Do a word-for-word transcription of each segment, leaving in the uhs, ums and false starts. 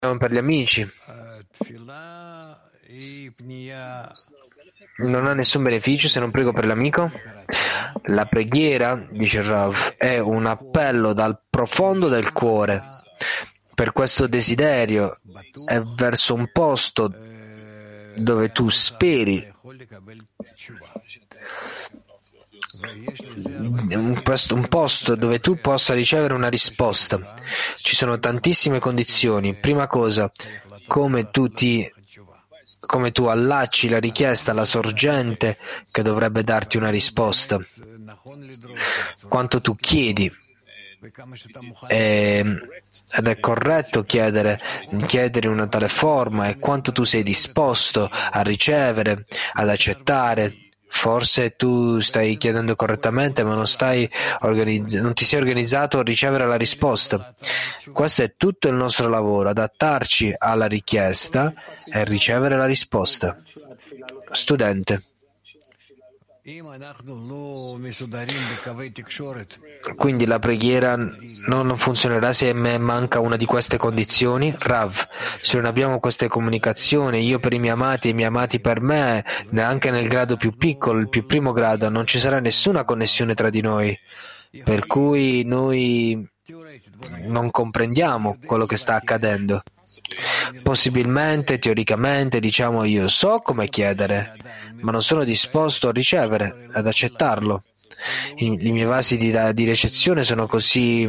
per gli amici. Non ha nessun beneficio se non prego per l'amico. La preghiera, dice Rav, è un appello dal profondo del cuore. Per questo desiderio è verso un posto dove tu speri, un posto, un posto dove tu possa ricevere una risposta. Ci sono tantissime condizioni. Prima cosa, come tu ti come tu allacci la richiesta alla sorgente che dovrebbe darti una risposta. Quanto tu chiedi. E, ed è corretto chiedere, chiedere in una tale forma, e quanto tu sei disposto a ricevere, ad accettare. Forse tu stai chiedendo correttamente, ma non, stai organizz- non ti sei organizzato a ricevere la risposta. Questo è tutto il nostro lavoro, adattarci alla richiesta e ricevere la risposta. Studente. Quindi la preghiera non funzionerà se manca una di queste condizioni? Rav, se non abbiamo queste comunicazioni, io per i miei amati e i miei amati per me, neanche nel grado più piccolo, il più primo grado, non ci sarà nessuna connessione tra di noi, per cui noi non comprendiamo quello che sta accadendo. Possibilmente, teoricamente, diciamo io so come chiedere, ma non sono disposto a ricevere, ad accettarlo. I, i miei vasi di, di ricezione sono così,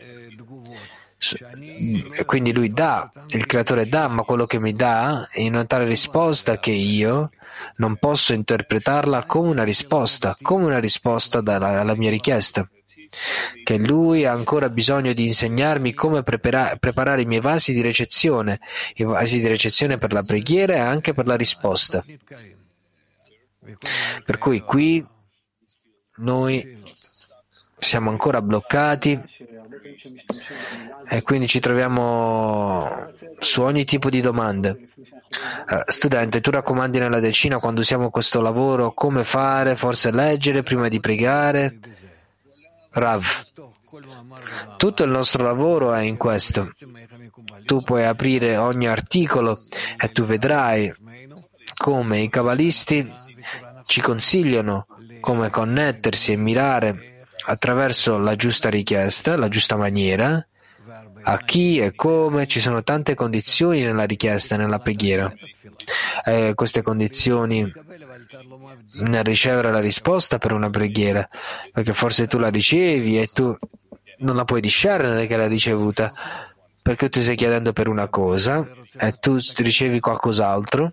quindi lui dà, il creatore dà, ma quello che mi dà è una tale risposta che io non posso interpretarla come una risposta, come una risposta dalla, alla mia richiesta. Che lui ha ancora bisogno di insegnarmi come prepara- preparare i miei vasi di ricezione, i vasi di ricezione per la preghiera e anche per la risposta. Per cui qui noi siamo ancora bloccati e quindi ci troviamo su ogni tipo di domande. Uh, studente, tu raccomandi nella decina, quando usiamo questo lavoro, come fare? Forse leggere prima di pregare? Rav, tutto il nostro lavoro è in questo. Tu puoi aprire ogni articolo e tu vedrai come i cabalisti ci consigliano come connettersi e mirare attraverso la giusta richiesta, la giusta maniera, a chi e come. Ci sono tante condizioni nella richiesta e nella preghiera. E queste condizioni nel ricevere la risposta per una preghiera, perché forse tu la ricevi e tu non la puoi discernere che l'hai ricevuta, perché tu stai chiedendo per una cosa e tu ricevi qualcos'altro,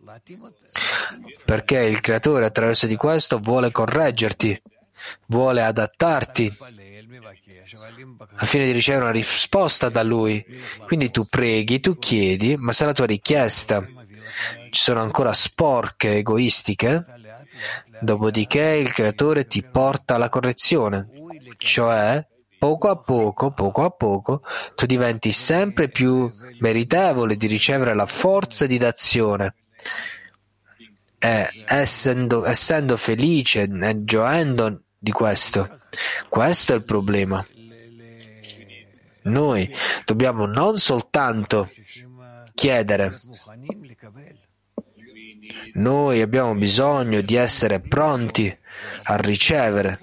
perché il creatore attraverso di questo vuole correggerti, vuole adattarti al fine di ricevere una risposta da lui. Quindi tu preghi, tu chiedi, ma se la tua richiesta ci sono ancora sporche, egoistiche, dopodiché il creatore ti porta alla correzione, cioè poco a poco, poco a poco, tu diventi sempre più meritevole di ricevere la forza di d'azione. E essendo, essendo felice e gioendo di questo, questo è il problema. Noi dobbiamo non soltanto chiedere, noi abbiamo bisogno di essere pronti a ricevere.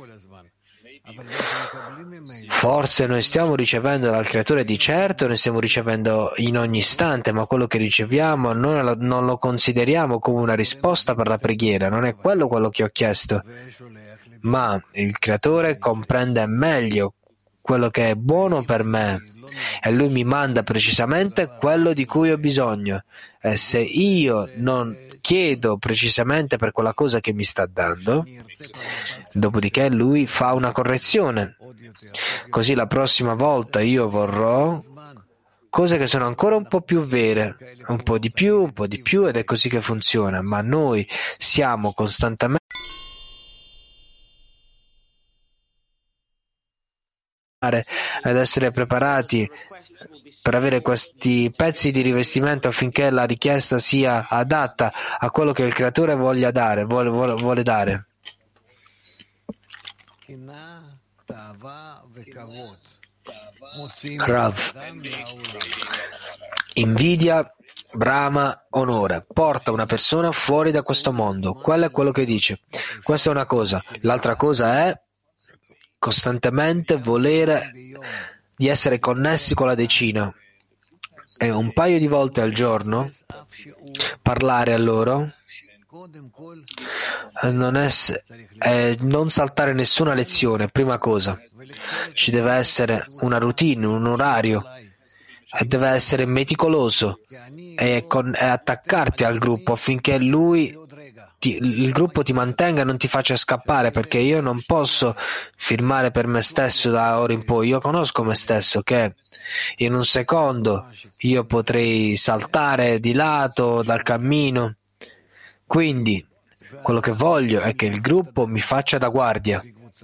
Forse noi stiamo ricevendo dal Creatore di certo, noi stiamo ricevendo in ogni istante, ma quello che riceviamo non, non lo consideriamo come una risposta per la preghiera, non è quello quello che ho chiesto, ma il Creatore comprende meglio quello che è buono per me e lui mi manda precisamente quello di cui ho bisogno, e se io non chiedo precisamente per quella cosa che mi sta dando, dopodiché lui fa una correzione, così la prossima volta io vorrò cose che sono ancora un po' più vere, un po' di più, un po' di più, ed è così che funziona, ma noi siamo costantemente ad essere preparati per avere questi pezzi di rivestimento affinché la richiesta sia adatta a quello che il creatore voglia dare, vuole, vuole, vuole dare. Rav, invidia, brama, onore. Porta una persona fuori da questo mondo. Quello è quello che dice. Questa è una cosa. L'altra cosa è costantemente volere di essere connessi con la decina. E un paio di volte al giorno parlare a loro, non, ess- eh, non saltare nessuna lezione, prima cosa. Ci deve essere una routine, un orario, e deve essere meticoloso e, con, e attaccarti al gruppo affinché lui ti, il gruppo ti mantenga e non ti faccia scappare, perché io non posso firmare per me stesso da ora in poi. Io conosco me stesso che in un secondo io potrei saltare di lato dal cammino. Quindi quello che voglio è che il gruppo mi faccia da guardia,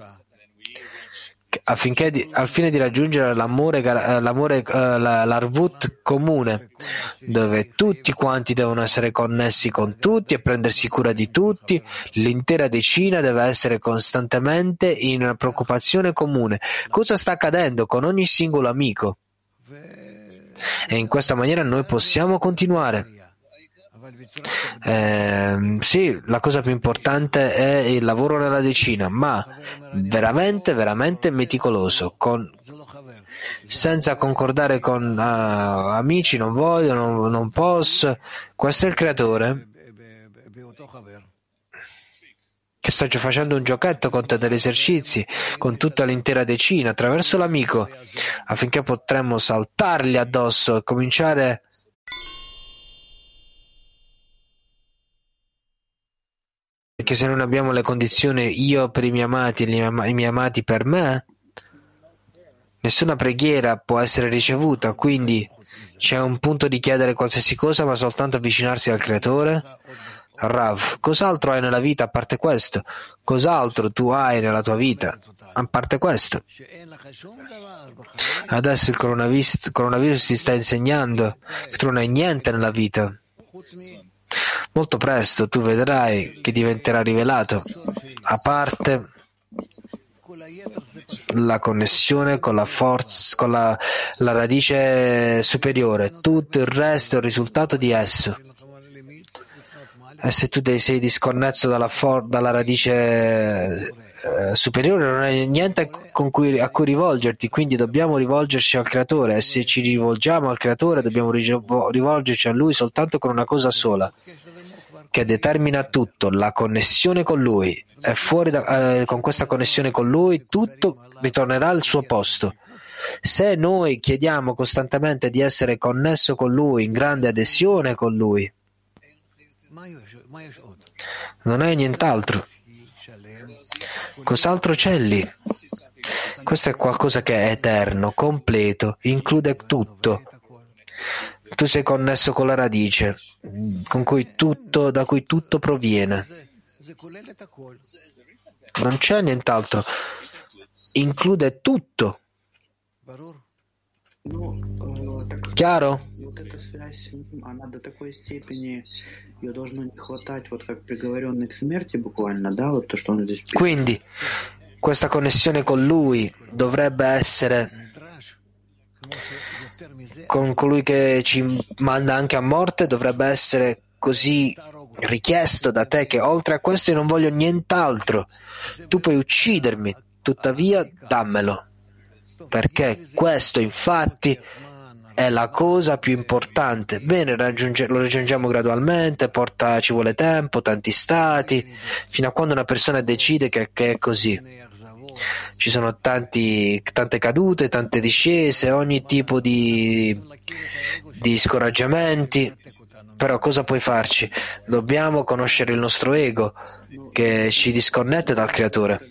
affinché di, al fine di raggiungere l'amore, l'amore uh, l'arvut comune, dove tutti quanti devono essere connessi con tutti e prendersi cura di tutti. L'intera decina deve essere costantemente in una preoccupazione comune. Cosa sta accadendo con ogni singolo amico? E in questa maniera noi possiamo continuare. Eh, sì, la cosa più importante è il lavoro nella decina, ma veramente, veramente meticoloso, con, senza concordare con uh, amici, non voglio, non, non posso. Questo è il creatore che sta già facendo un giochetto con te, degli esercizi, con tutta l'intera decina, attraverso l'amico, affinché potremmo saltargli addosso e cominciare perché se non abbiamo le condizioni io per i miei amati e i miei amati per me, nessuna preghiera può essere ricevuta, quindi c'è un punto di chiedere qualsiasi cosa ma soltanto avvicinarsi al Creatore. Rav, cos'altro hai nella vita a parte questo? Cos'altro tu hai nella tua vita a parte questo? Adesso il coronavirus, coronavirus ti sta insegnando che tu non hai niente nella vita. Molto presto tu vedrai che diventerà rivelato, a parte la connessione con la forza, con la, la radice superiore. Tutto il resto è il risultato di esso. E se tu sei disconnesso dalla, for- dalla radice eh, superiore, non hai niente con cui, a cui rivolgerti, quindi dobbiamo rivolgerci al Creatore, e se ci rivolgiamo al Creatore dobbiamo rivolgerci a Lui soltanto con una cosa sola, che determina tutto, la connessione con Lui. E fuori da, eh, con questa connessione con Lui tutto ritornerà al suo posto. Se noi chiediamo costantemente di essere connesso con Lui, in grande adesione con Lui, non hai nient'altro. Cos'altro c'è lì? Questo è qualcosa che è eterno, completo, include tutto. Tu sei connesso con la radice, con cui tutto, da cui tutto proviene. Non c'è nient'altro. Include tutto. Chiaro? Quindi questa connessione con Lui dovrebbe essere con colui che ci manda anche a morte, dovrebbe essere così richiesto da te che oltre a questo io non voglio nient'altro. Tu puoi uccidermi, tuttavia dammelo, perché questo infatti è la cosa più importante. Bene, raggiunge, lo raggiungiamo gradualmente, porta, ci vuole tempo, tanti stati, fino a quando una persona decide che, che è così. Ci sono tanti, tante cadute, tante discese, ogni tipo di, di scoraggiamenti, però cosa puoi farci? Dobbiamo conoscere il nostro ego che ci disconnette dal Creatore.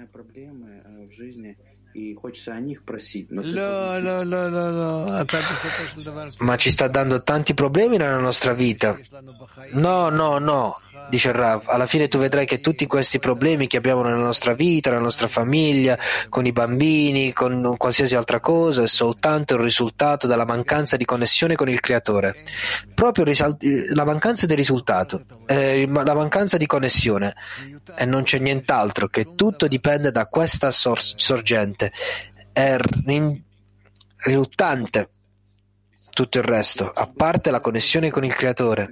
Ma ci sta dando tanti problemi nella nostra vita. No, no, no, dice il Rav. Alla fine tu vedrai che tutti questi problemi che abbiamo nella nostra vita, nella nostra famiglia, con i bambini, con qualsiasi altra cosa, è soltanto il risultato della mancanza di connessione con il Creatore. Proprio la mancanza di risultato, eh, la mancanza di connessione. E non c'è nient'altro, che tutto dipende da questa sor- sorgente. È riluttante tutto il resto, a parte la connessione con il Creatore.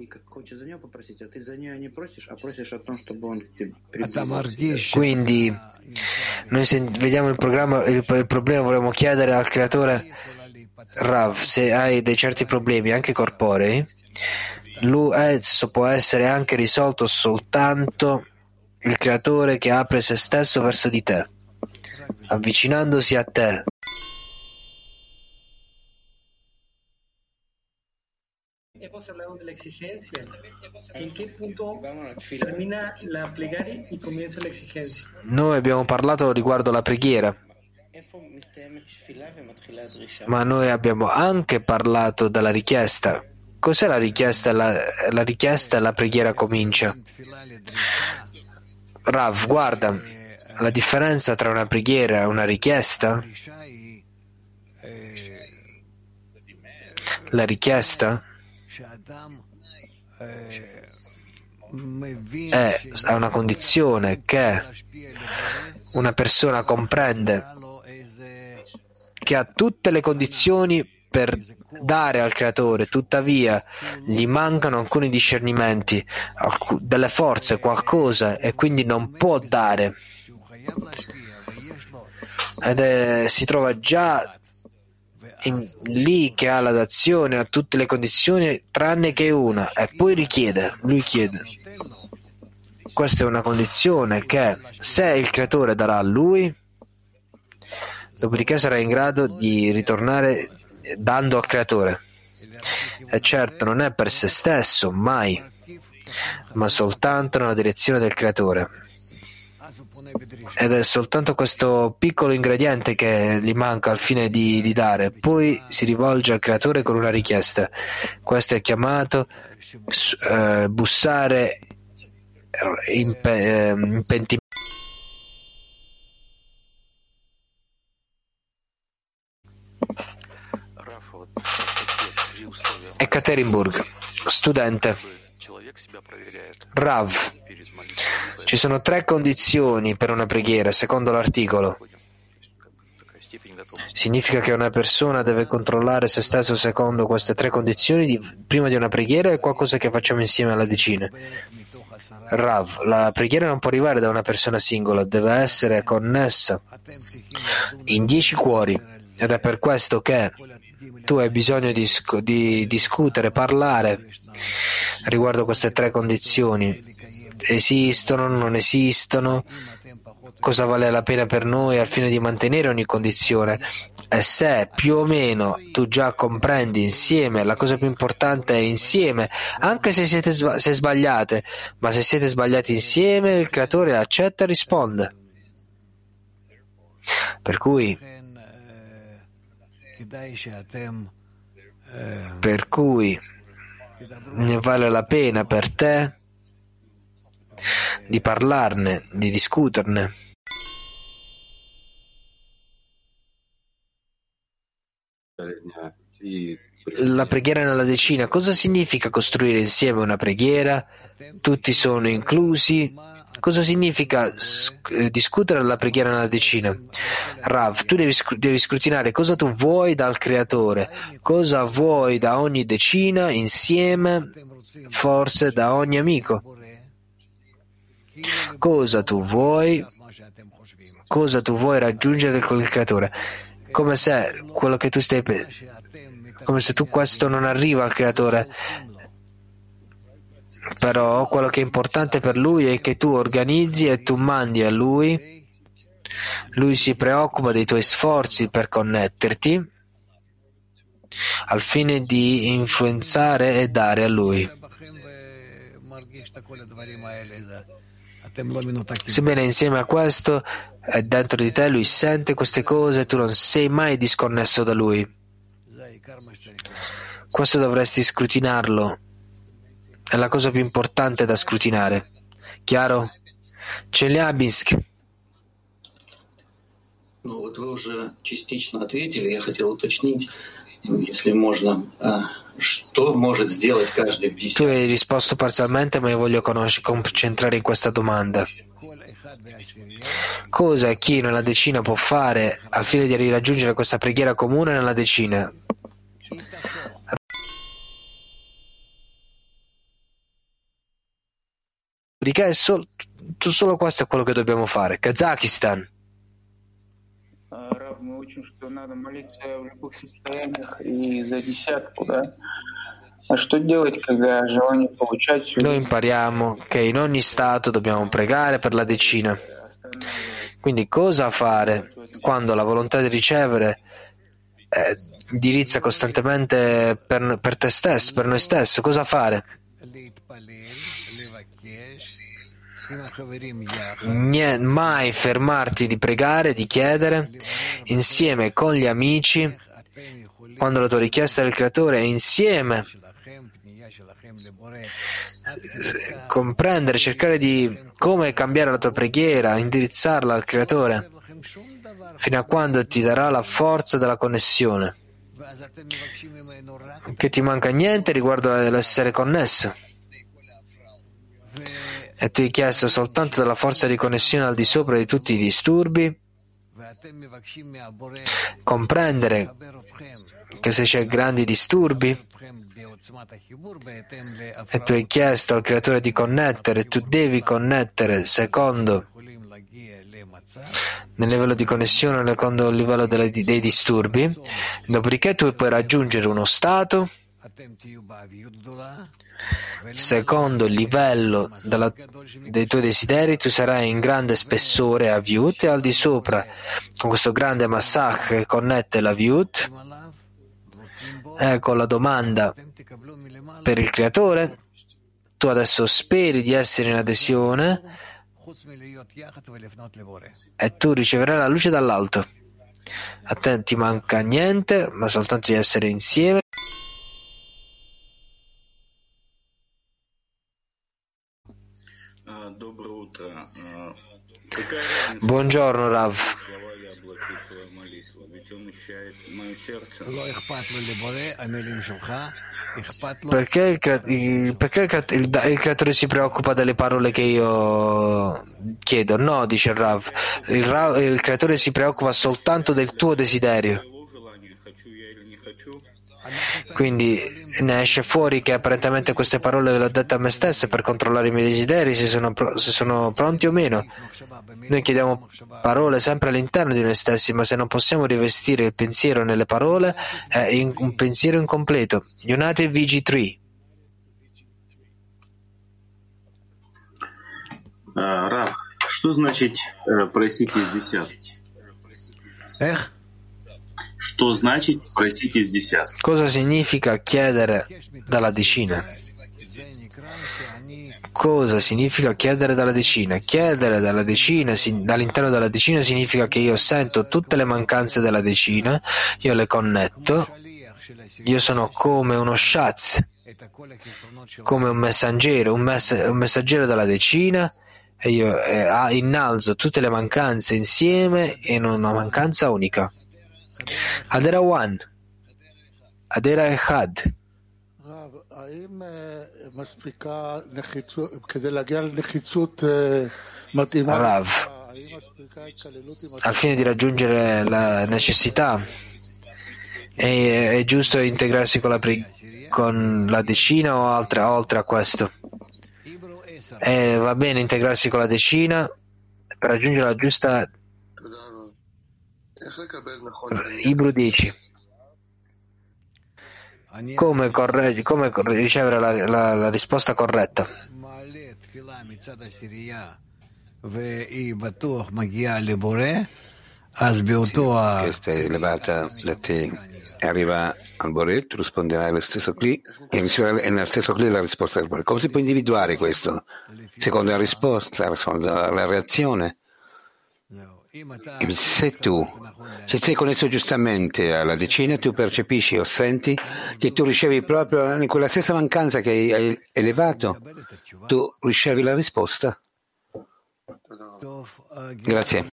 Quindi noi se vediamo il programma, il, il problema, vorremmo chiedere al Creatore: Rav, se hai dei certi problemi anche corporei, lui esso può essere anche risolto soltanto il Creatore che apre se stesso verso di te, avvicinandosi a te. Hemos hablado de la exigencia. ¿En qué punto termina la plegaria y comienza la exigencia? Noi abbiamo parlato riguardo la preghiera, ma noi abbiamo anche parlato della richiesta. Cos'è la richiesta? La, la richiesta e la preghiera comincia. Rav, guarda, la differenza tra una preghiera e una richiesta. La richiesta è a una condizione che una persona comprende che ha tutte le condizioni per dare al Creatore, tuttavia gli mancano alcuni discernimenti, alc- delle forze, qualcosa, e quindi non può dare. Ed è, si trova già in, lì che ha la dazione, ha tutte le condizioni tranne che una, e poi richiede, lui chiede. Questa è una condizione che se il Creatore darà a lui, dopodiché sarà in grado di ritornare dando al Creatore. E certo non è per se stesso, mai, ma soltanto nella direzione del Creatore. Ed è soltanto questo piccolo ingrediente che gli manca al fine di, di dare. Poi si rivolge al Creatore con una richiesta. Questo è chiamato eh, bussare in, pe, in pentimento. Ekaterinburg, studente. Rav, ci sono tre condizioni per una preghiera, secondo l'articolo. Significa che una persona deve controllare se stesso secondo queste tre condizioni di, prima di una preghiera, è qualcosa che facciamo insieme alla decina. Rav, la preghiera non può arrivare da una persona singola, deve essere connessa in dieci cuori, ed è per questo che tu hai bisogno di, di discutere, parlare riguardo queste tre condizioni. Esistono, non esistono, cosa vale la pena per noi al fine di mantenere ogni condizione. E se più o meno tu già comprendi insieme, la cosa più importante è insieme, anche se siete se sbagliate, ma se siete sbagliati insieme, il Creatore accetta e risponde. Per cui Per cui ne vale la pena per te di parlarne, di discuterne. La preghiera nella decina. Cosa significa costruire insieme una preghiera? Tutti sono inclusi. Cosa significa sc- discutere la preghiera nella decina? Rav, tu devi, sc- devi scrutinare cosa tu vuoi dal Creatore, cosa vuoi da ogni decina, insieme, forse da ogni amico. Cosa tu vuoi, cosa tu vuoi raggiungere con il Creatore. Come se quello che tu stai pe- come se tu questo non arriva al Creatore. Però quello che è importante per lui è che tu organizzi e tu mandi a lui, lui si preoccupa dei tuoi sforzi per connetterti al fine di influenzare e dare a lui. Sebbene insieme a questo è dentro di te, lui sente queste cose e tu non sei mai disconnesso da lui. Questo dovresti scrutinarlo. È la cosa più importante da scrutinare. Chiaro? Челябинск. Ну, вот вы уже частично ответили. Я хотел уточнить, если можно, что может сделать каждый в десятке. Tu hai risposto parzialmente, ma io voglio conoscere, concentrare in questa domanda. Cosa chi nella decina può fare al fine di raggiungere questa preghiera comune nella decina? Dopodiché solo, solo questo è quello che dobbiamo fare. Kazakistan. Noi impariamo che in ogni stato dobbiamo pregare per la decina. Quindi cosa fare quando la volontà di ricevere eh, indirizza costantemente per, per te stesso, per noi stessi? Cosa fare? Niente, mai fermarti di pregare, di chiedere insieme con gli amici quando la tua richiesta del Creatore è insieme. Comprendere, cercare di come cambiare la tua preghiera, indirizzarla al Creatore fino a quando ti darà la forza della connessione, che ti manca niente riguardo all'essere connesso e tu hai chiesto soltanto della forza di connessione al di sopra di tutti i disturbi. Comprendere che se c'è grandi disturbi e tu hai chiesto al Creatore di connettere, tu devi connettere secondo nel livello di connessione, secondo il livello delle, dei disturbi, dopodiché tu puoi raggiungere uno stato secondo il livello della, dei tuoi desideri. Tu sarai in grande spessore a Vyut e al di sopra con questo grande massach che connette la Vyut. Ecco la domanda per il Creatore. Tu adesso speri di essere in adesione e tu riceverai la luce dall'alto. A te ti manca niente, ma soltanto di essere insieme. Buongiorno Rav. Perché, il, perché il, il, il Creatore si preoccupa delle parole che io chiedo? No, dice il Rav. Il, Rav, il Creatore si preoccupa soltanto del tuo desiderio. Quindi ne esce fuori che apparentemente queste parole le ho dette a me stesse per controllare i miei desideri, se sono, se sono pronti o meno. Noi chiediamo parole sempre all'interno di noi stessi, ma se non possiamo rivestire il pensiero nelle parole è un pensiero incompleto. United V G tre. Рав, что значит просить из десятки? Эх? Что значит просить из десятки? Cosa significa chiedere dalla decina? Cosa significa chiedere dalla decina? Chiedere dalla decina, dall'interno della decina, significa che io sento tutte le mancanze della decina, io le connetto, io sono come uno shatz, come un messaggero, un, mess- un messaggero della decina, e io eh, innalzo tutte le mancanze insieme in una mancanza unica. Adera One, Adera Echad. Rav, al fine di raggiungere la necessità è, è giusto integrarsi con la, con la decina o altre, oltre a questo? E va bene integrarsi con la decina per raggiungere la giusta. Ibru dieci. Come, correggi, come ricevere la, la, la risposta corretta? Questa è elevata da te e arriva al Boré, tu risponderai allo stesso cli e riceverai nello stesso cli la risposta del Boré. Come si può individuare questo? Secondo la risposta, secondo la reazione. Se tu se sei connesso giustamente alla decina, tu percepisci o senti che tu ricevi proprio in quella stessa mancanza che hai elevato, tu ricevi la risposta. Grazie.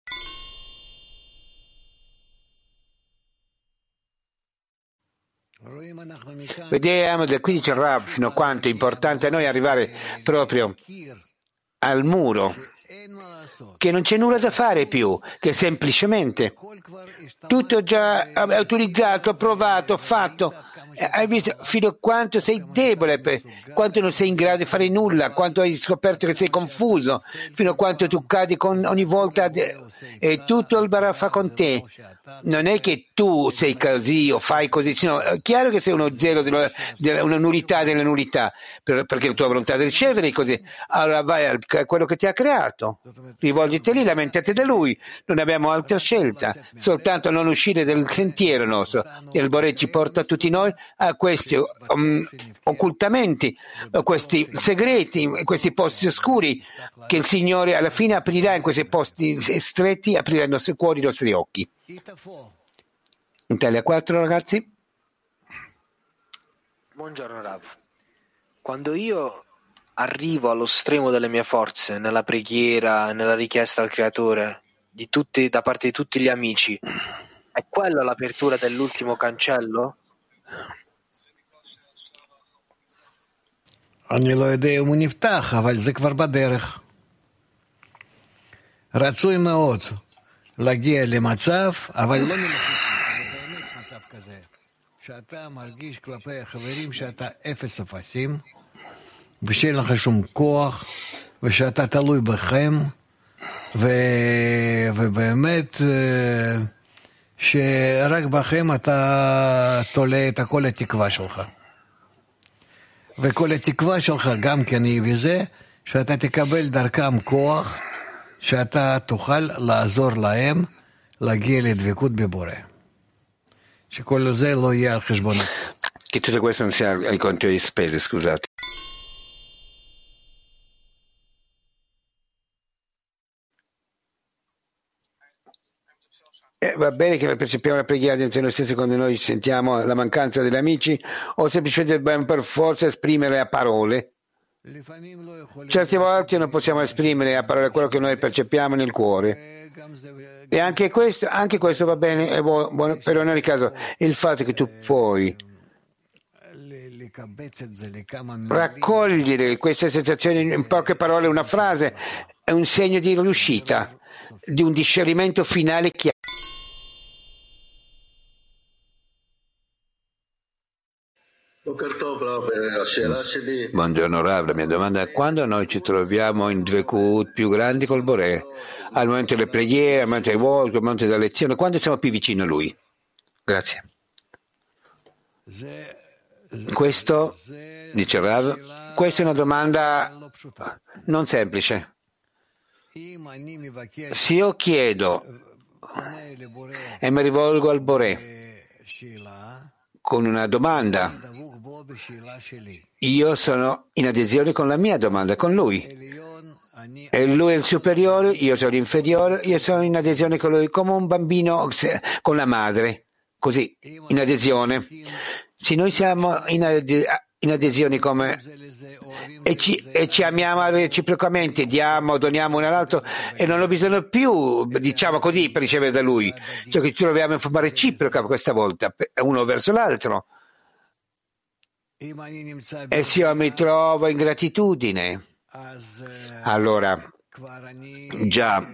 Vediamo da qui dice Rav fino a quanto è importante a noi arrivare proprio al muro, che non c'è nulla da fare più, che semplicemente tutto già utilizzato, provato, fatto, Hai visto fino a quanto sei debole, quanto non sei in grado di fare nulla, quanto hai scoperto che sei confuso, fino a quanto tu cadi con, ogni volta e tutto il Bara fa con te. Non è che tu sei così o fai così, no, è chiaro che sei uno zero, della, della, una nullità delle nullità, per, perché la tua volontà di ricevere così. Allora vai a quello che ti ha creato, rivolgiti lì, lamentate da lui, non abbiamo altra scelta, soltanto non uscire del sentiero nostro. E il Bore ci porta tutti noi a questi um, occultamenti, a questi segreti, questi posti oscuri che il Signore alla fine aprirà in questi posti stretti, aprirà i nostri cuori, i nostri occhi. Italia quattro, ragazzi. Buongiorno Rav. Quando io arrivo allo stremo delle mie forze, nella preghiera, nella richiesta al Creatore, di tutti, da parte di tutti gli amici, è quella l'apertura dell'ultimo cancello? אני לא יודע אם הוא נפתח, אבל זה כבר בדרך. רצוי מאוד להגיע למצב, אבל לא מלאכותי, זה באמת מצב כזה, שאתה מרגיש כלפי החברים שאתה אפס אפסים, ושאין לך שום כוח, ושאתה תלוי בכם, ו... ובאמת שרק בכם אתה תולה את כל התקווה שלך. וכל התקווה שלך גם כן היא בזה, שאתה תקבל דרכם כוח, שאתה תוכל לעזור להם להגיע לדבקות בבורא. שכל זה לא יהיה על חשבון. Che tutto questo non sia ai conti di spese, scusate. Eh, va bene che percepiamo la preghiera dentro noi stessi quando noi sentiamo la mancanza degli amici o semplicemente dobbiamo per forza esprimere a parole? Certe volte non possiamo esprimere a parole quello che noi percepiamo nel cuore e anche questo, anche questo va bene, è buono, però in ogni caso il fatto che tu puoi raccogliere queste sensazioni in poche parole, una frase, è un segno di riuscita, di un discernimento finale chiaro. Buongiorno Rav, la mia domanda è: quando noi ci troviamo in dvekut più grandi col Boré, al momento delle preghiere, al momento dei volti, al momento della lezione, quando siamo più vicini a Lui? Grazie. Questo, dice Rav, questa è una domanda non semplice. Se io chiedo e mi rivolgo al Boré con una domanda, io sono in adesione con la mia domanda, con lui. E lui è il superiore, io sono l'inferiore, io sono in adesione con lui, come un bambino con la madre, così, in adesione. Se noi siamo in, ade- in adesione come e ci, e ci amiamo reciprocamente, diamo, doniamo uno all'altro e non ho bisogno più, diciamo così, per ricevere da lui, cioè che ci troviamo in forma reciproca questa volta, uno verso l'altro. E se io mi trovo in gratitudine, allora già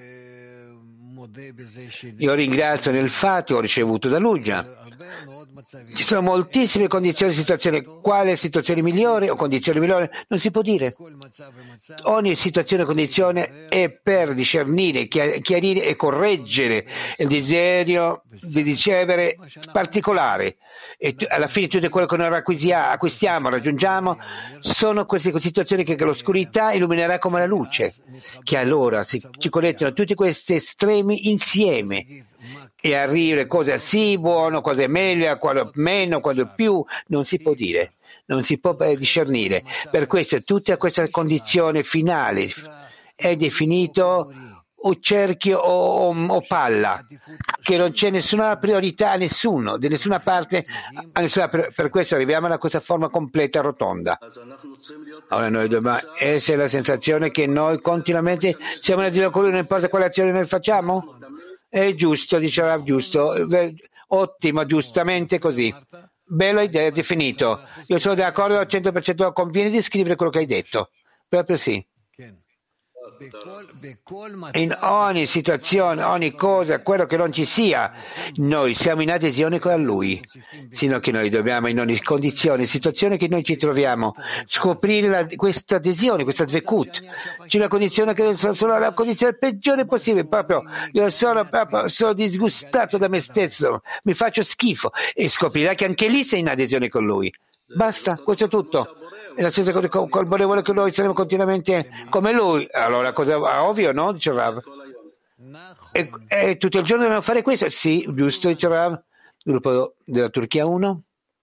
io ringrazio nel fatto che ho ricevuto da lui già. Ci sono moltissime condizioni e situazioni. Quale situazione migliore o condizione migliore? Non si può dire. Ogni situazione o condizione è per discernere, chiarire e correggere il desiderio di ricevere particolare. E alla fine tutto quello che noi acquistiamo, raggiungiamo, sono queste situazioni che l'oscurità illuminerà come la luce, che allora si, ci connettano tutti questi estremi insieme e arrivare cosa sì buono, cosa è meglio, quando meno, quando più, non si può dire, non si può discernere. Per questo tutta questa condizione finale è definito o cerchio o, o, o palla, che non c'è nessuna priorità a nessuno, di nessuna parte, a nessuna, per, per questo arriviamo a questa forma completa rotonda. Ora noi dobbiamo essere la sensazione che noi continuamente siamo nel giro con lui, non importa quale azione noi facciamo? È giusto, diceva giusto, ottimo, giustamente così. Bello hai definito. Io sono d'accordo al cento per cento, conviene di scrivere quello che hai detto. Proprio sì. In ogni situazione, ogni cosa, quello che non ci sia, noi siamo in adesione con Lui, sino che noi dobbiamo in ogni condizione, situazione che noi ci troviamo, scoprire la, questa adesione, questa zvekut. C'è una condizione che sono la condizione peggiore possibile, proprio io sono, proprio, sono disgustato da me stesso, mi faccio schifo e scoprirà che anche lì sei in adesione con Lui. Basta, questo è tutto. È la stessa cosa col Bore vuole che noi saremo continuamente come Lui. Allora, cosa ovvio, no? Dice Rav. E, e tutto il giorno dobbiamo fare questo? Sì, giusto, dice Rav. Gruppo della Turchia uno.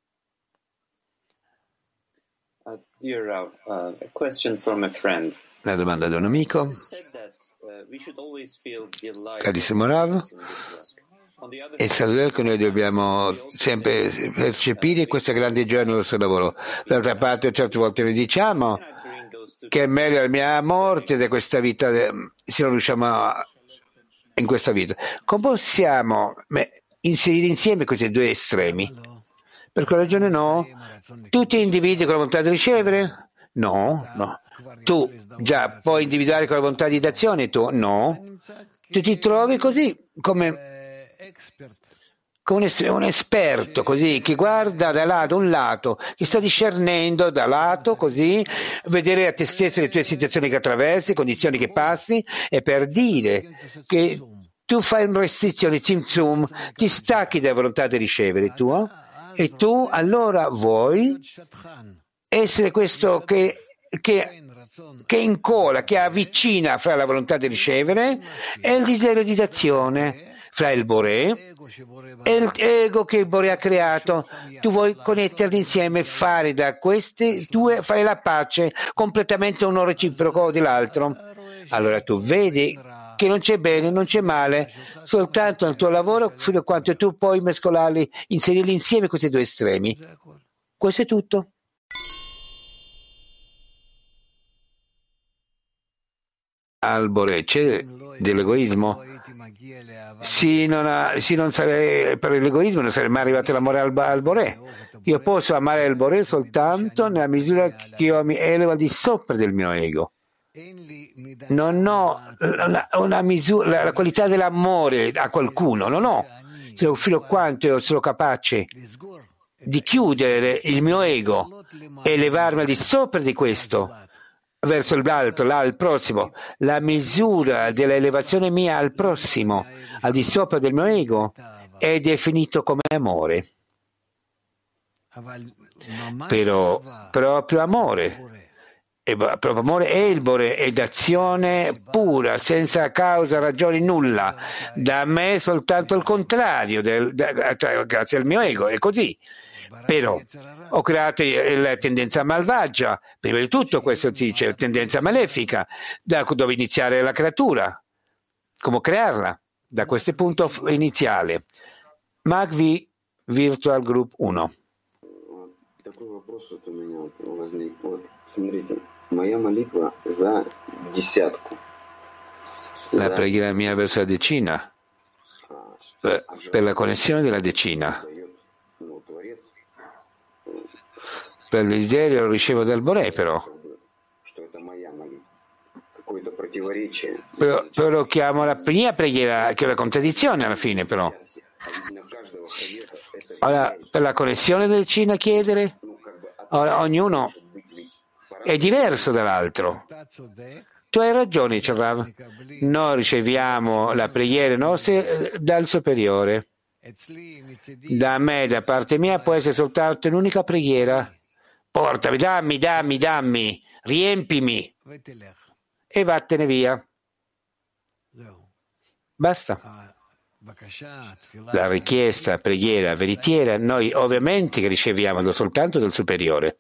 Uh, dear Rav, uh, a question from a friend. La domanda da un amico. Carissimo Rav, è stato che noi dobbiamo sempre percepire questa grande gioia nel nostro lavoro. D'altra parte, certe volte noi diciamo che è meglio la mia morte di questa vita, se non riusciamo a, in questa vita. Come possiamo inserire insieme questi due estremi? Per quella ragione no. Tutti individui con la volontà di ricevere? No, no. Tu già puoi individuare con la volontà di d'azione? Tu? No. Tu ti trovi così come... come un esperto così che guarda da lato un lato, che sta discernendo da lato così, vedere a te stesso le tue situazioni che attraversi, le condizioni che passi, e per dire che tu fai una restrizione, zimzum, ti stacchi dalla volontà di ricevere tu, eh? E tu allora vuoi essere questo che, che che incola, che avvicina fra la volontà di ricevere e il desiderio di d'azione, fra il Boré e l'ego che il Boré ha creato. Tu vuoi connetterli insieme, fare da questi due, fare la pace, completamente uno reciproco dell'altro. Allora tu vedi che non c'è bene, non c'è male, soltanto nel tuo lavoro, fino a quanto tu puoi mescolarli, inserirli insieme questi due estremi. Questo è tutto. Al Boré c'è dell'egoismo? Se non, ha, se non sarei per l'egoismo non sarei mai arrivato all'amore al, al Boré. Io posso amare il Boré soltanto nella misura che io mi elevo al di sopra del mio ego. Non ho la, una misura, la, la qualità dell'amore a qualcuno, non ho. Fino a quanto io sono capace di chiudere il mio ego e elevarmi al di sopra di questo verso l'altro, là, al prossimo, la misura dell'elevazione mia al prossimo, al di sopra del mio ego, è definito come amore. Però proprio amore, e proprio amore è il Boré, è d'azione pura, senza causa, ragione, nulla. Da me soltanto il contrario, del, da, grazie al mio ego, è così. Però ho creato la tendenza malvagia, prima di tutto questo si dice tendenza malefica, da dove iniziare la creatura, come crearla, da questo punto iniziale. Magvi Virtual Group uno. Такой вопрос вот у меня возник. Вот, смотрите, моя молитва за десятку. La preghiera mia verso la decina, per, per la connessione della decina. Per il desiderio lo ricevo dal Boré, però. Però, però lo chiamo la mia preghiera, che è una contraddizione alla fine, però. Ora, per la connessione della decina chiedere, ora ognuno è diverso dall'altro. Tu hai ragione, dice Rav. Noi riceviamo la preghiera nostra dal superiore. Da me, da parte mia, può essere soltanto un'unica preghiera. Portami, dammi, dammi, dammi, riempimi e vattene via. Basta. La richiesta, preghiera, veritiera, noi ovviamente che riceviamo soltanto dal superiore.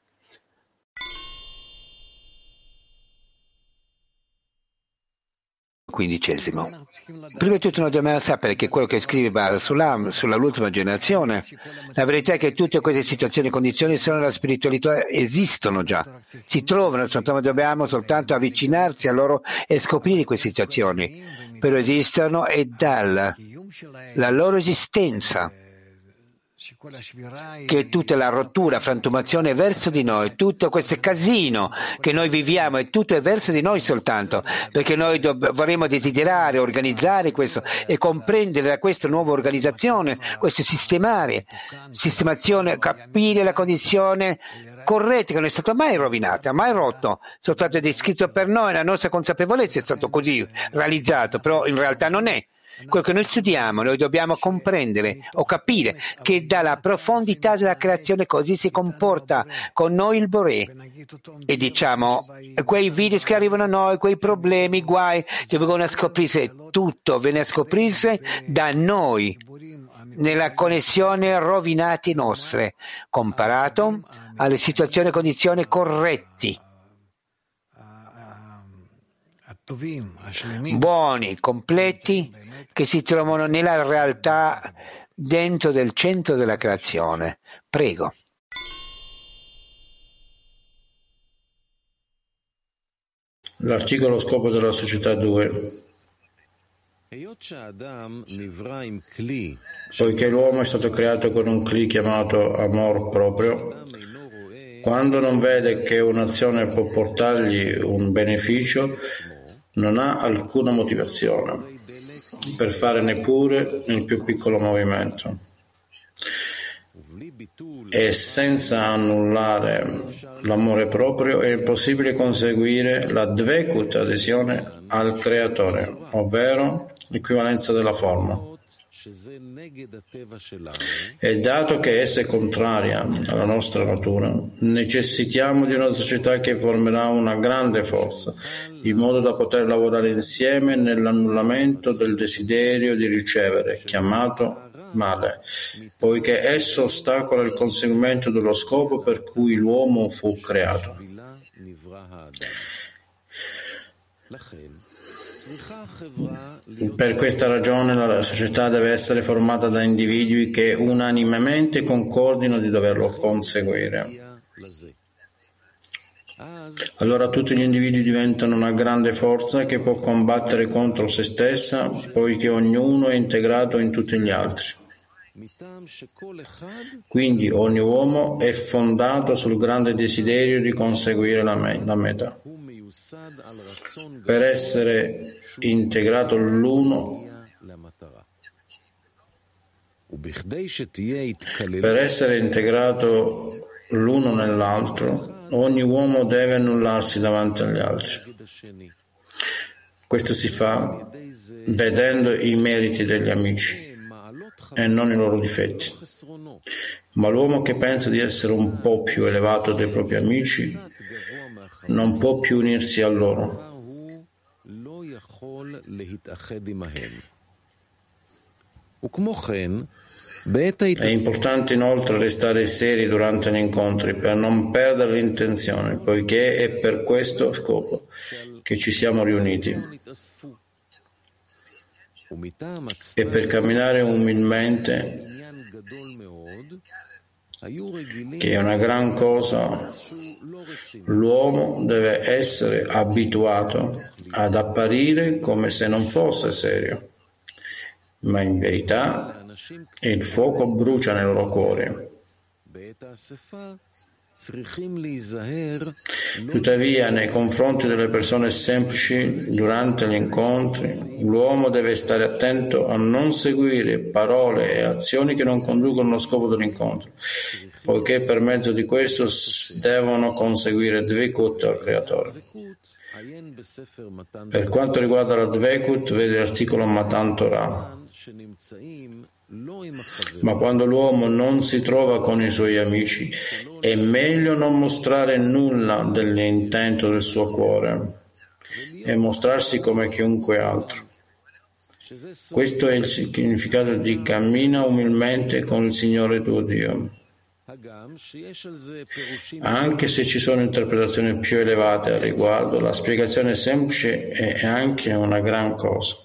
Quindicesimo. Prima di tutto noi dobbiamo sapere che quello che scrive sulla, sulla l'ultima generazione, la verità è che tutte queste situazioni e condizioni sono la spiritualità, esistono già, si trovano, soltanto dobbiamo soltanto avvicinarsi a loro e scoprire queste situazioni, però esistono e dalla la loro esistenza che tutta la rottura, frantumazione è verso di noi, tutto questo casino che noi viviamo è tutto è verso di noi soltanto, perché noi dobb- vorremmo desiderare, organizzare questo e comprendere da questa nuova organizzazione, questo sistemare, sistemazione, capire la condizione corretta che non è stata mai rovinata, mai rotto, è stato descritto per noi, la nostra consapevolezza è stato così realizzato, però in realtà non è. Quello che noi studiamo, noi dobbiamo comprendere o capire che dalla profondità della creazione così si comporta con noi il Boré e diciamo quei video che arrivano a noi, quei problemi, guai che vengono a scoprirsi, tutto viene a scoprirsi da noi nella connessione rovinate nostre comparato alle situazioni e condizioni corretti, buoni, completi, che si trovano nella realtà dentro del centro della creazione. Prego. L'articolo scopo della società due. Poiché l'uomo è stato creato con un cli chiamato amor proprio, quando non vede che un'azione può portargli un beneficio, non ha alcuna motivazione per fare neppure il più piccolo movimento. E senza annullare l'amore proprio è impossibile conseguire la dvekut, adesione al creatore, ovvero l'equivalenza della forma. E dato che essa è contraria alla nostra natura, necessitiamo di una società che formerà una grande forza, in modo da poter lavorare insieme nell'annullamento del desiderio di ricevere, chiamato male, poiché esso ostacola il conseguimento dello scopo per cui l'uomo fu creato. Per questa ragione la società deve essere formata da individui che unanimemente concordino di doverlo conseguire. Allora tutti gli individui diventano una grande forza che può combattere contro se stessa, poiché ognuno è integrato in tutti gli altri. Quindi ogni uomo è fondato sul grande desiderio di conseguire la, me- la meta. Per essere integrato l'uno per essere integrato l'uno nell'altro, ogni uomo deve annullarsi davanti agli altri. Questo si fa vedendo i meriti degli amici e non i loro difetti. Ma l'uomo che pensa di essere un po' più elevato dei propri amici non può più unirsi a loro. È importante inoltre restare seri durante gli incontri per non perdere l'intenzione, poiché è per questo scopo che ci siamo riuniti. E per camminare umilmente, che è una gran cosa, l'uomo deve essere abituato ad apparire come se non fosse serio, ma in verità il fuoco brucia nel loro cuore. Tuttavia, nei confronti delle persone semplici, durante gli incontri, l'uomo deve stare attento a non seguire parole e azioni che non conducono allo scopo dell'incontro, poiché per mezzo di questo devono conseguire dvekut al creatore. Per quanto riguarda la dvekut, vede l'articolo Matan Torah. Ma quando l'uomo non si trova con i suoi amici, è meglio non mostrare nulla dell'intento del suo cuore e mostrarsi come chiunque altro. Questo è il significato di cammina umilmente con il Signore tuo Dio. Anche se ci sono interpretazioni più elevate al riguardo, la spiegazione semplice è anche una gran cosa.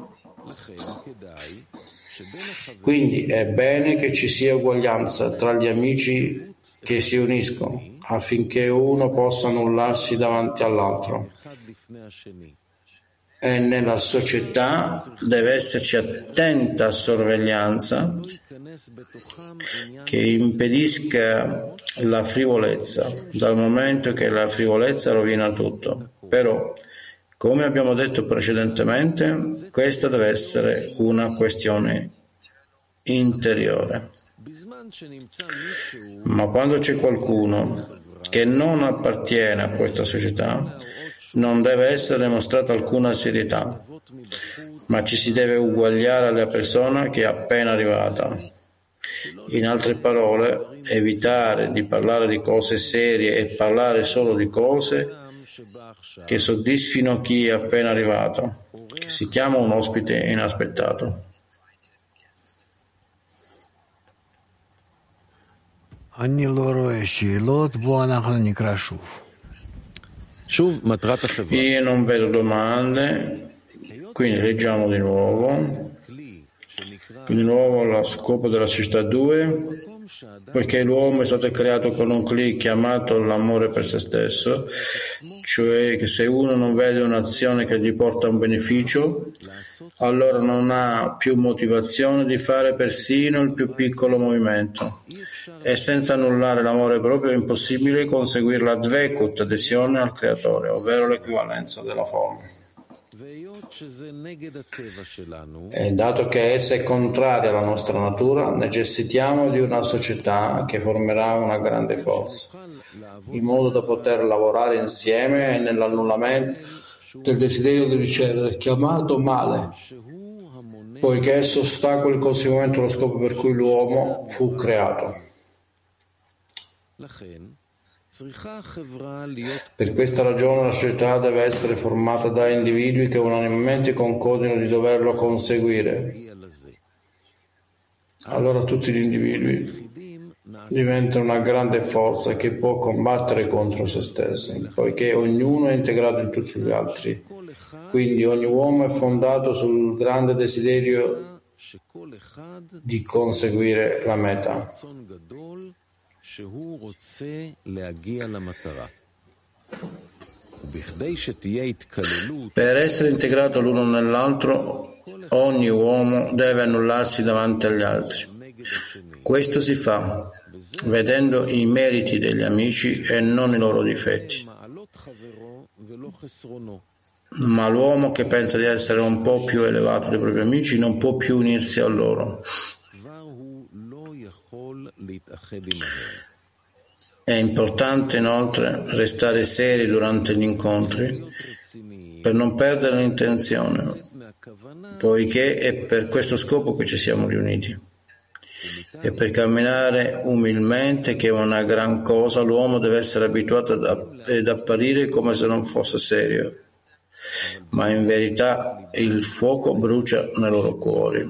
Quindi è bene che ci sia uguaglianza tra gli amici che si uniscono, affinché uno possa annullarsi davanti all'altro. e nella società deve esserci attenta sorveglianza che impedisca la frivolezza, dal momento che la frivolezza rovina tutto. Però, come abbiamo detto precedentemente, questa deve essere una questione interiore. Ma quando c'è qualcuno che non appartiene a questa società, non deve essere mostrata alcuna serietà, ma ci si deve uguagliare alla persona che è appena arrivata. In altre parole, evitare di parlare di cose serie e parlare solo di cose che soddisfino chi è appena arrivato, che si chiama un ospite inaspettato. Io non vedo domande, quindi leggiamo di nuovo. Quindi di nuovo lo scopo della società due, poiché l'uomo è stato creato con un click chiamato l'amore per se stesso, cioè che se uno non vede un'azione che gli porta un beneficio, allora non ha più motivazione di fare persino il più piccolo movimento. E senza annullare l'amore proprio è impossibile conseguire la dvekut, adesione al creatore, ovvero l'equivalenza della forma. E dato che essa è contraria alla nostra natura, necessitiamo di una società che formerà una grande forza, in modo da poter lavorare insieme nell'annullamento del desiderio di ricevere, chiamato male, poiché esso ostacola il conseguimento dello scopo per cui l'uomo fu creato. Per questa ragione la società deve essere formata da individui che unanimemente concordino di doverlo conseguire. Allora tutti gli individui diventano una grande forza che può combattere contro se stessi, poiché ognuno è integrato in tutti gli altri. Quindi ogni uomo è fondato sul grande desiderio di conseguire la meta. Per essere integrato l'uno nell'altro, ogni uomo deve annullarsi davanti agli altri. Questo si fa vedendo i meriti degli amici e non i loro difetti. Ma l'uomo che pensa di essere un po' più elevato dei propri amici non può più unirsi a loro. È importante inoltre restare seri durante gli incontri per non perdere l'intenzione, poiché è per questo scopo che ci siamo riuniti. E per camminare umilmente, che è una gran cosa, l'uomo deve essere abituato ad apparire come se non fosse serio, ma in verità il fuoco brucia nei loro cuori.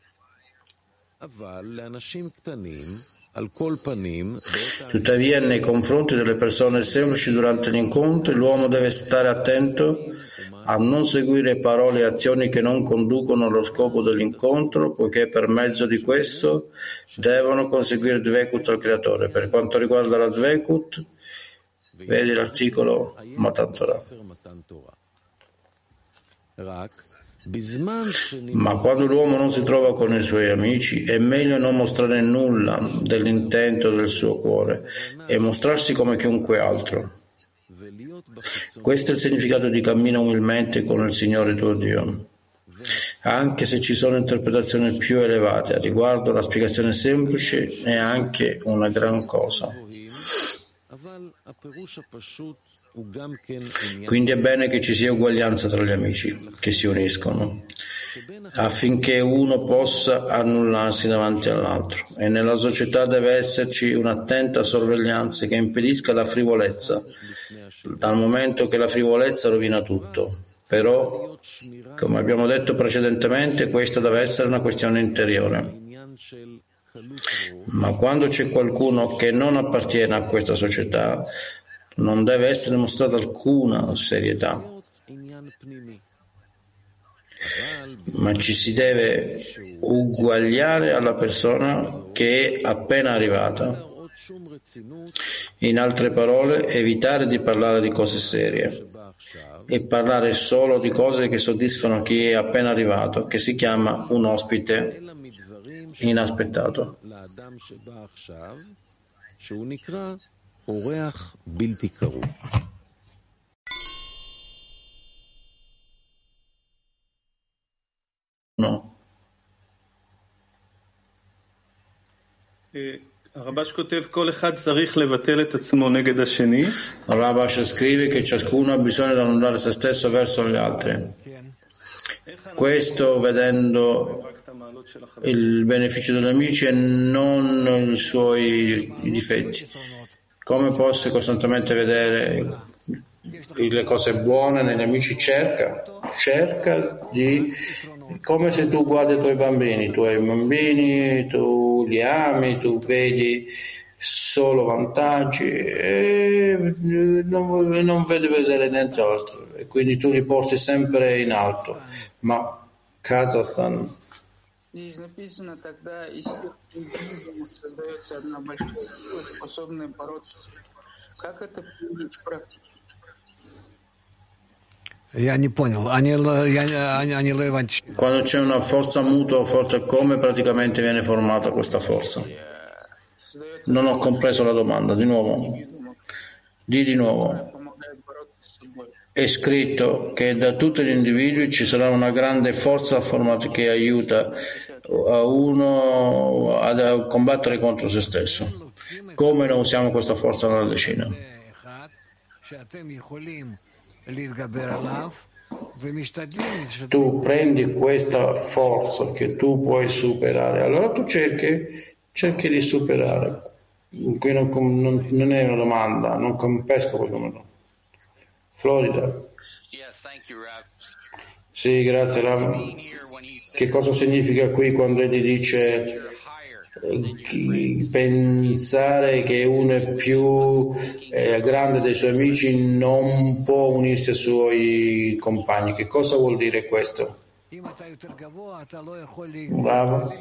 Tuttavia, nei confronti delle persone semplici durante gli incontri, l'uomo deve stare attento a non seguire parole e azioni che non conducono allo scopo dell'incontro, poiché per mezzo di questo devono conseguire dvekut al creatore. Per quanto riguarda la dvekut, vedi l'articolo Matan Torah. Ma quando l'uomo non si trova con i suoi amici, è meglio non mostrare nulla dell'intento del suo cuore e mostrarsi come chiunque altro. Questo è il significato di cammina umilmente con il Signore tuo Dio. Anche se ci sono interpretazioni più elevate a riguardo, la spiegazione semplice è anche una gran cosa. Quindi è bene che ci sia uguaglianza tra gli amici che si uniscono, affinché uno possa annullarsi davanti all'altro. E nella società deve esserci un'attenta sorveglianza che impedisca la frivolezza, dal momento che la frivolezza rovina tutto. Però, come abbiamo detto precedentemente, questa deve essere una questione interiore. Ma quando c'è qualcuno che non appartiene a questa società, non deve essere mostrata alcuna serietà, ma ci si deve uguagliare alla persona che è appena arrivata. In altre parole, evitare di parlare di cose serie, e parlare solo di cose che soddisfano chi è appena arrivato, che si chiama un ospite inaspettato. No. Rabash scrive che ciascuno ha bisogno di annullare se stesso verso gli altri. Questo vedendo il beneficio degli amici e non i suoi difetti. Come posso costantemente vedere le cose buone negli amici? Cerca, cerca di, come se tu guardi i tuoi bambini, tu hai bambini, tu li ami, tu vedi solo vantaggi e non, non vedi vedere niente altro, e quindi tu li porti sempre in alto. Ma Kazakh Здесь написано, тогда из всех индивидуумов создается одна большая сила, способная бороться. Как это применить в практике? Я не понял. Они, я, они, они Quando c'è una forza mutua forte, come praticamente viene formata questa forza? Non ho compreso la domanda, di nuovo. Di di nuovo. È scritto che da tutti gli individui ci sarà una grande forza formata che aiuta a uno a combattere contro se stesso. Come noi usiamo questa forza nella decina? Tu prendi questa forza che tu puoi superare, allora tu cerchi, cerchi di superare. Qui non, non, non è una domanda, non capisco quel numero. Florida. Sì, grazie Rav. Che cosa significa qui quando egli dice eh, pensare che uno è più eh, grande dei suoi amici non può unirsi ai suoi compagni? Che cosa vuol dire questo? Bravo.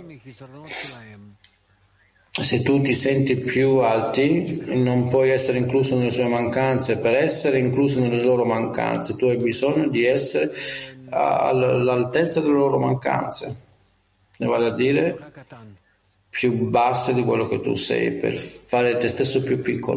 Se tu ti senti più alti, non puoi essere incluso nelle sue mancanze. Per essere incluso nelle loro mancanze, tu hai bisogno di essere all'altezza delle loro mancanze, ne vale a dire più basse di quello che tu sei, per fare te stesso più piccolo.